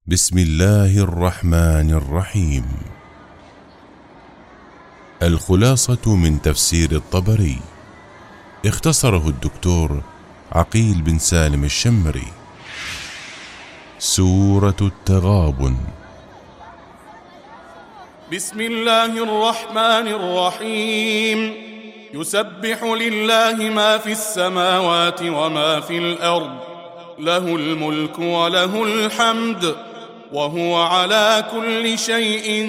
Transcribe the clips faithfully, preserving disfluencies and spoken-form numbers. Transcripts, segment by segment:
بسم الله الرحمن الرحيم. الخلاصة من تفسير الطبري، اختصره الدكتور عقيل بن سالم الشمري. سورة التغابن. بسم الله الرحمن الرحيم. يسبح لله ما في السماوات وما في الأرض، له الملك وله الحمد، وهو على كل شيء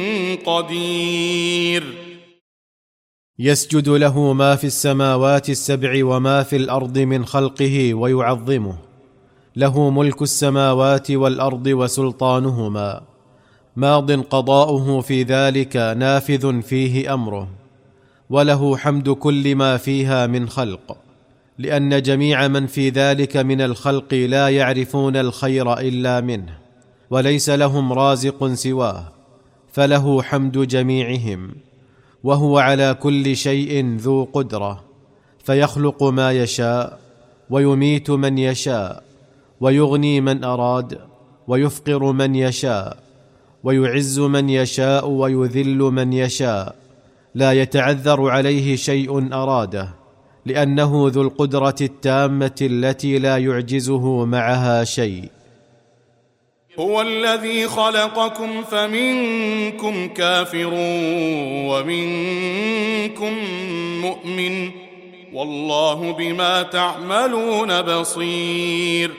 قدير. يسجد له ما في السماوات السبع وما في الأرض من خلقه ويعظمه، له ملك السماوات والأرض وسلطانهما، ماض قضاؤه في ذلك، نافذ فيه أمره، وله حمد كل ما فيها من خلق، لأن جميع من في ذلك من الخلق لا يعرفون الخير إلا منه، وليس لهم رازق سواه، فله حمد جميعهم، وهو على كل شيء ذو قدرة، فيخلق ما يشاء ويميت من يشاء، ويغني من أراد ويفقر من يشاء، ويعز من يشاء ويذل من يشاء، لا يتعذر عليه شيء أراده، لأنه ذو القدرة التامة التي لا يعجزه معها شيء. هو الذي خلقكم فمنكم كافر ومنكم مؤمن، والله بما تعملون بصير.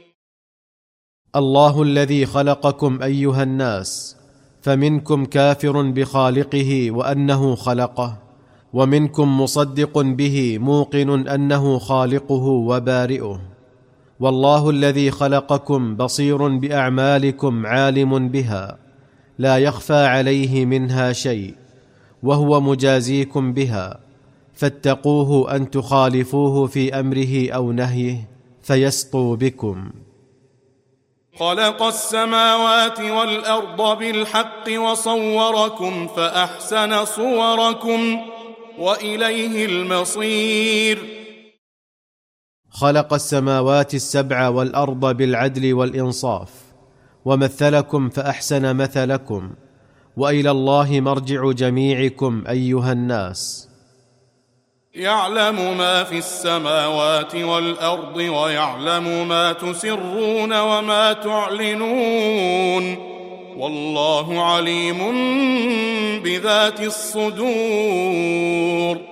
الله الذي خلقكم أيها الناس، فمنكم كافر بخالقه وأنه خلقه، ومنكم مصدق به موقن أنه خالقه وبارئه. والله الذي خلقكم بصير بأعمالكم، عالم بها، لا يخفى عليه منها شيء، وهو مجازيكم بها، فاتقوه أن تخالفوه في أمره أو نهيه فيسطو بكم. خلق السماوات والأرض بالحق وصوركم فأحسن صوركم وإليه المصير. خلق السماوات السبع والأرض بالعدل والإنصاف، ومثلكم فأحسن مثلكم، وإلى الله مرجع جميعكم أيها الناس. يعلم ما في السماوات والأرض، ويعلم ما تسرون وما تعلنون، والله عليم بذات الصدور.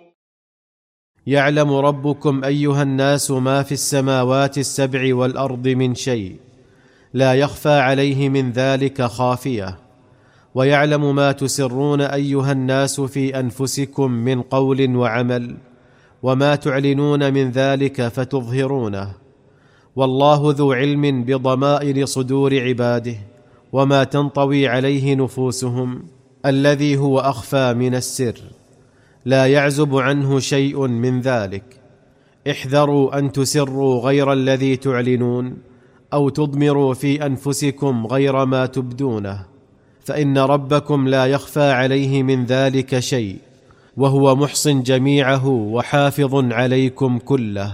يعلم ربكم أيها الناس ما في السماوات السبع والأرض من شيء، لا يخفى عليه من ذلك خافية، ويعلم ما تسرون أيها الناس في أنفسكم من قول وعمل، وما تعلنون من ذلك فتظهرونه، والله ذو علم بضمائر صدور عباده وما تنطوي عليه نفوسهم، الذي هو أخفى من السر، لا يعزب عنه شيء من ذلك. احذروا أن تسروا غير الذي تعلنون، أو تضمروا في أنفسكم غير ما تبدونه، فإن ربكم لا يخفى عليه من ذلك شيء، وهو محصن جميعه وحافظ عليكم كله.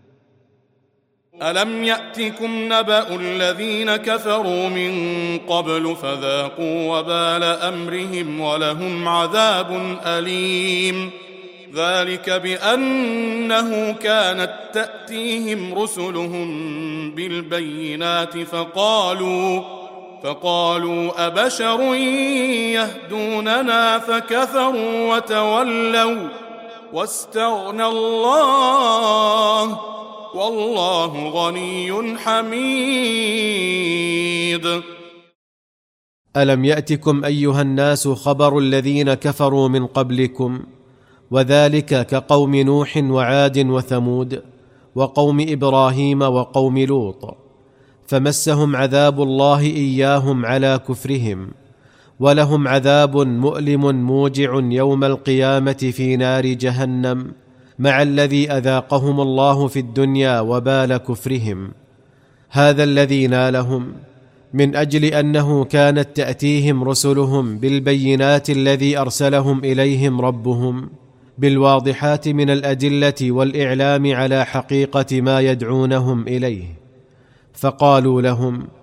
ألم يأتكم نبأ الذين كفروا من قبل فذاقوا وبال أمرهم ولهم عذاب أليم. ذلك بأنه كانت تأتيهم رسلهم بالبينات فقالوا فقالوا أبشر يهدوننا فكفروا وتولوا واستغنى الله، والله غني حميد. ألم يأتكم أيها الناس خبر الذين كفروا من قبلكم، وذلك كقوم نوح وعاد وثمود وقوم إبراهيم وقوم لوط، فمسهم عذاب الله إياهم على كفرهم، ولهم عذاب مؤلم موجع يوم القيامة في نار جهنم، مع الذي أذاقهم الله في الدنيا وبال كفرهم. هذا الذي نالهم من أجل أنه كانت تأتيهم رسلهم بالبينات الذي أرسلهم إليهم ربهم، بالواضحات من الأدلة والإعلام على حقيقة ما يدعونهم إليه، فقالوا لهم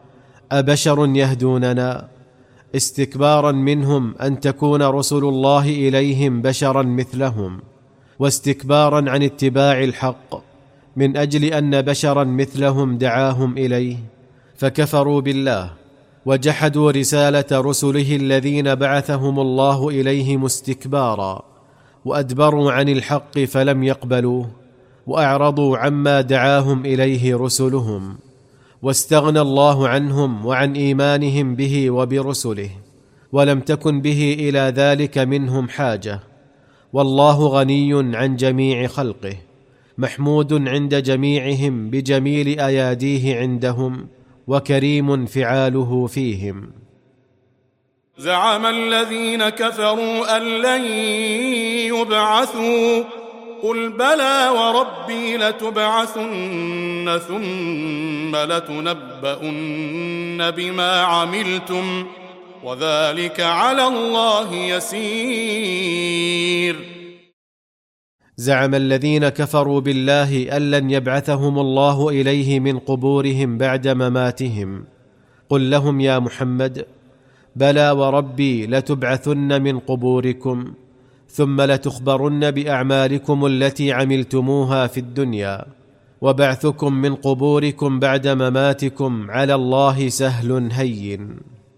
أبشر يهدوننا؟ استكبارا منهم أن تكون رسل الله إليهم بشرا مثلهم، واستكبارا عن اتباع الحق من أجل أن بشرا مثلهم دعاهم إليه، فكفروا بالله وجحدوا رسالة رسله الذين بعثهم الله إليهم استكبارا، وأدبروا عن الحق فلم يقبلوه، وأعرضوا عما دعاهم إليه رسلهم، واستغنى الله عنهم وعن إيمانهم به وبرسله، ولم تكن به إلى ذلك منهم حاجة. والله غني عن جميع خلقه، محمود عند جميعهم بجميل أياديه عندهم، وكريم فعاله فيهم. زعم الذين كفروا أن لن يبعثوا قل بلى وربي لتبعثن ثم لتنبؤن بما عملتم وذلك على الله يسير. زعم الذين كفروا بالله أن لن يبعثهم الله إليه من قبورهم بعد مماتهم. قل لهم يا محمد: بلى وربي لتبعثن من قبوركم ثم لتخبرن بأعمالكم التي عملتموها في الدنيا، وبعثكم من قبوركم بعد مماتكم على الله سهل هين.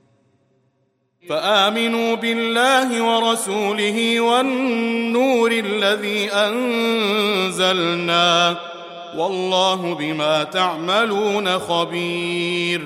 فآمنوا بالله ورسوله والنور الذي أنزلنا والله بما تعملون خبير.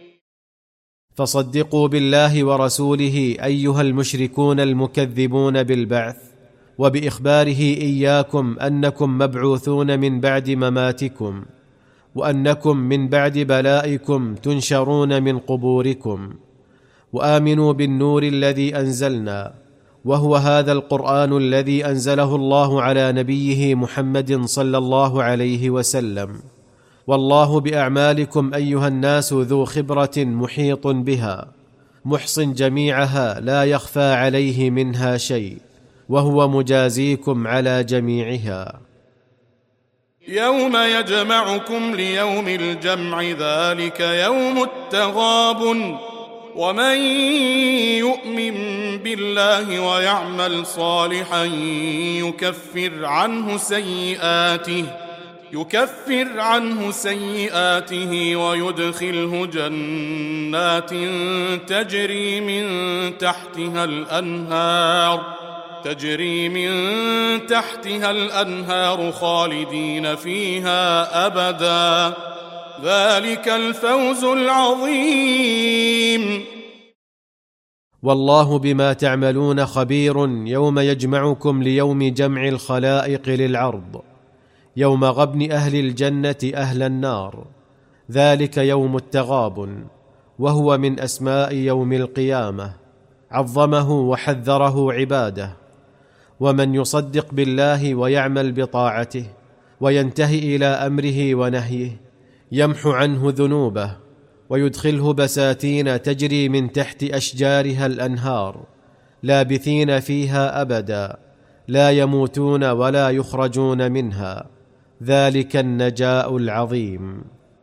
فصدقوا بالله ورسوله أيها المشركون المكذبون بالبعث، وبإخباره إياكم أنكم مبعوثون من بعد مماتكم، وأنكم من بعد بلائكم تنشرون من قبوركم. وآمنوا بالنور الذي أنزلنا، وهو هذا القرآن الذي أنزله الله على نبيه محمد صلى الله عليه وسلم. والله بأعمالكم أيها الناس ذو خبرة محيط بها، محصٍ جميعها لا يخفى عليه منها شيء، وهو مجازيكم على جميعها. يوم يجمعكم ليوم الجمع ذلك يوم التغابن ومن يؤمن بالله ويعمل صالحا يكفر عنه سيئاته يكفر عنه سيئاته ويدخله جنات تجري من تحتها الأنهار تجري من تحتها الأنهار خالدين فيها أبدا ذلك الفوز العظيم. والله بما تعملون خبير يوم يجمعكم ليوم جمع الخلائق للعرض، يوم غبن أهل الجنة أهل النار، ذلك يوم التغابن، وهو من أسماء يوم القيامة، عظمه وحذره عباده. ومن يصدق بالله ويعمل بطاعته وينتهي إلى أمره ونهيه يمحو عنه ذنوبه، ويدخله بساتين تجري من تحت أشجارها الأنهار، لابثين فيها أبدا، لا يموتون ولا يخرجون منها، ذلك النجاء العظيم.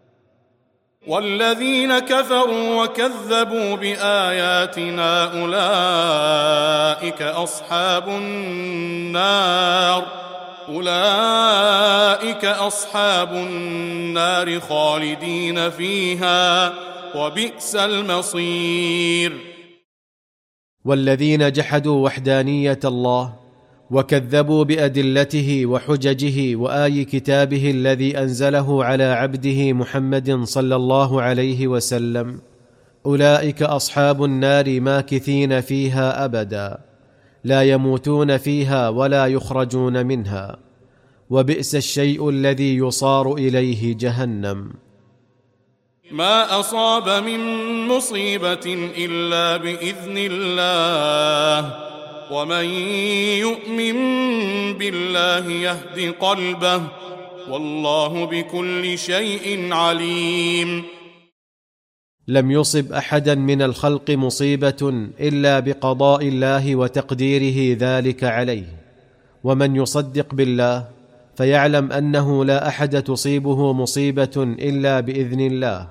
والذين كفروا وكذبوا بآياتنا أولئك أصحاب النار أولئك أصحاب النار خالدين فيها وبئس المصير. والذين جحدوا وحدانية الله وكذبوا بأدلته وحججه وآي كتابه الذي أنزله على عبده محمد صلى الله عليه وسلم، أولئك أصحاب النار ماكثين فيها أبدا، لا يموتون فيها ولا يخرجون منها، وبئس الشيء الذي يصار إليه جهنم. ما أصاب من مصيبة إلا بإذن الله ومن يؤمن بالله يهد قلبه والله بكل شيء عليم. لم يصب أحدا من الخلق مصيبة إلا بقضاء الله وتقديره ذلك عليه، ومن يصدق بالله فيعلم أنه لا أحد تصيبه مصيبة إلا بإذن الله،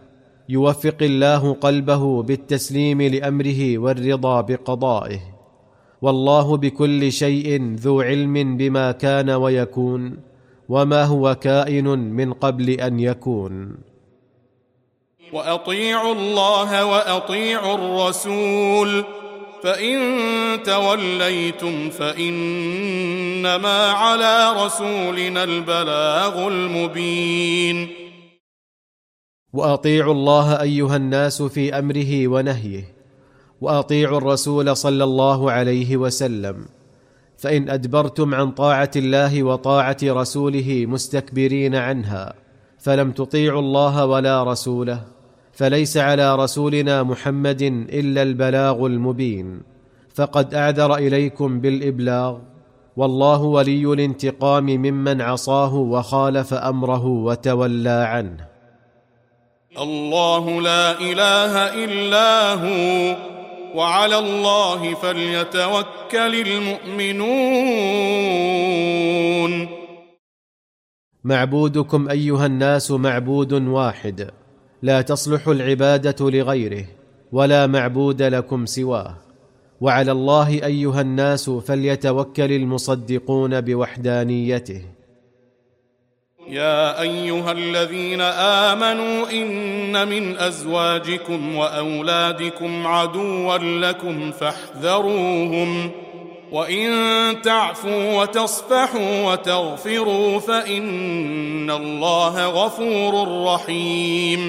يوفق الله قلبه بالتسليم لأمره والرضا بقضائه. والله بكل شيء ذو علم بما كان ويكون وما هو كائن من قبل أن يكون. وأطيعوا الله وأطيعوا الرسول فإن توليتم فإنما على رسولنا البلاغ المبين. وأطيعوا الله أيها الناس في أمره ونهيه، وأطيعوا الرسول صلى الله عليه وسلم، فإن أدبرتم عن طاعة الله وطاعة رسوله مستكبرين عنها فلم تطيعوا الله ولا رسوله، فليس على رسولنا محمد إلا البلاغ المبين، فقد أعذر إليكم بالإبلاغ، والله ولي الانتقام ممن عصاه وخالف أمره وتولى عنه. الله لا إله إلا هو وعلى الله فليتوكل المؤمنون. معبودكم أيها الناس معبود واحد، لا تصلح العبادة لغيره ولا معبود لكم سواه، وعلى الله أيها الناس فليتوكل المصدقون بوحدانيته. يا أيها الذين آمنوا إن من أزواجكم وأولادكم عدوا لكم فاحذروهم، وإن تعفوا وتصفحوا وتغفروا فإن الله غفور رحيم.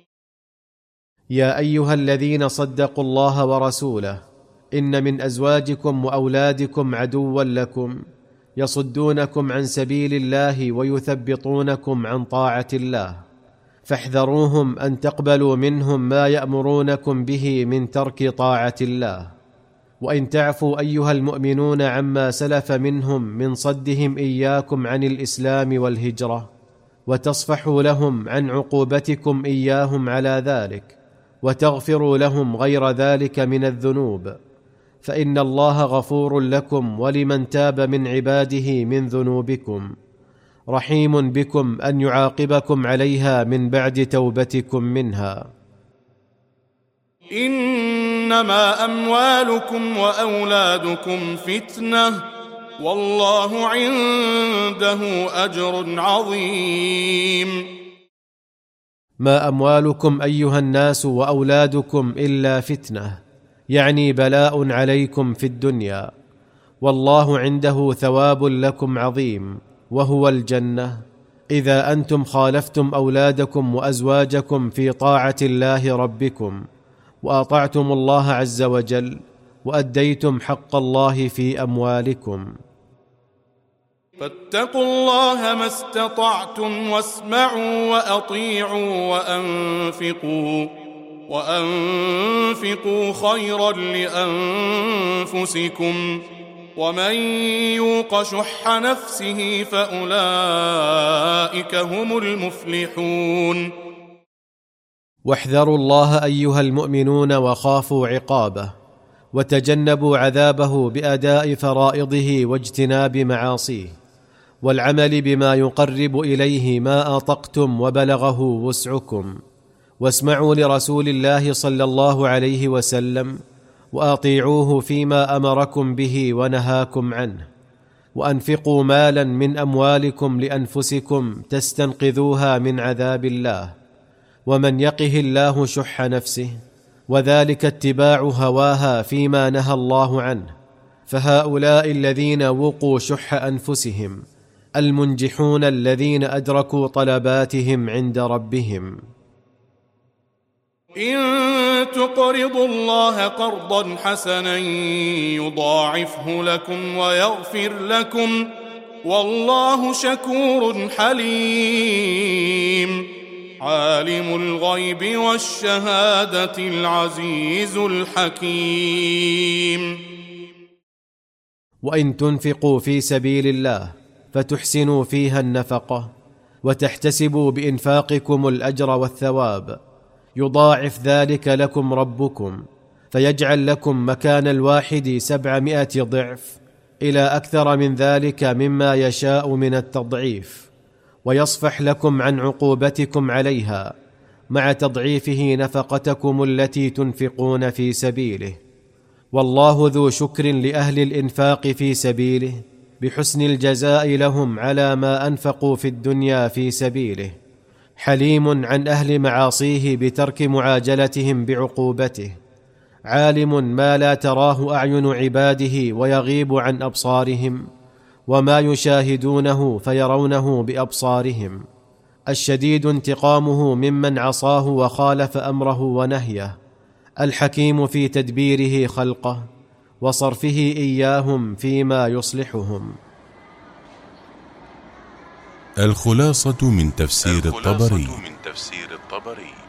يا أيها الذين صدقوا الله ورسوله إن من أزواجكم وأولادكم عدوا لكم يصدونكم عن سبيل الله ويثبطونكم عن طاعة الله، فاحذروهم أن تقبلوا منهم ما يأمرونكم به من ترك طاعة الله. وإن تعفوا أيها المؤمنون عما سلف منهم من صدهم إياكم عن الإسلام والهجرة، وتصفحوا لهم عن عقوبتكم إياهم على ذلك، وتغفروا لهم غير ذلك من الذنوب، فإن الله غفور لكم ولمن تاب من عباده من ذنوبكم، رحيم بكم أن يعاقبكم عليها من بعد توبتكم منها. إنما أموالكم وأولادكم فتنة والله عنده أجر عظيم. ما أموالكم أيها الناس وأولادكم إلا فتنة، يعني بلاء عليكم في الدنيا، والله عنده ثواب لكم عظيم وهو الجنة، إذا أنتم خالفتم أولادكم وأزواجكم في طاعة الله ربكم، وأطعتم الله عز وجل، وأديتم حق الله في أموالكم. فاتقوا الله ما استطعتم واسمعوا وأطيعوا وأنفقوا وأنفقوا خيرا لأنفسكم، ومن يوق شح نفسه فأولئك هم المفلحون. واحذروا الله أيها المؤمنون وخافوا عقابه، وتجنبوا عذابه بأداء فرائضه واجتناب معاصيه، والعمل بما يقرب إليه ما أطقتم وبلغه وسعكم. واسمعوا لرسول الله صلى الله عليه وسلم، وأطيعوه فيما أمركم به ونهاكم عنه، وأنفقوا مالا من أموالكم لأنفسكم تستنقذوها من عذاب الله، ومن يقه الله شح نفسه، وذلك اتباع هواها فيما نهى الله عنه، فهؤلاء الذين وقوا شح أنفسهم المنجحون الذين أدركوا طلباتهم عند ربهم. إن تقرضوا الله قرضا حسنا يضاعفه لكم ويغفر لكم والله شكور حليم. عالم الغيب والشهادة العزيز الحكيم. وإن تنفقوا في سبيل الله فتحسنوا فيها النفقة، وتحتسبوا بإنفاقكم الأجر والثواب، يضاعف ذلك لكم ربكم، فيجعل لكم مكان الواحد سبعمائة ضعف إلى أكثر من ذلك مما يشاء من التضعيف، ويصفح لكم عن عقوبتكم عليها، مع تضعيفه نفقتكم التي تنفقون في سبيله. والله ذو شكر لأهل الإنفاق في سبيله بحسن الجزاء لهم على ما أنفقوا في الدنيا في سبيله، حليم عن أهل معاصيه بترك معاجلتهم بعقوبته، عالم ما لا تراه أعين عباده ويغيب عن أبصارهم، وما يشاهدونه فيرونه بأبصارهم، الشديد انتقامه ممن عصاه وخالف أمره ونهيه، الحكيم في تدبيره خلقه وصرفه إياهم فيما يصلحهم. الخلاصة من تفسير الخلاصة الطبري. من تفسير الطبري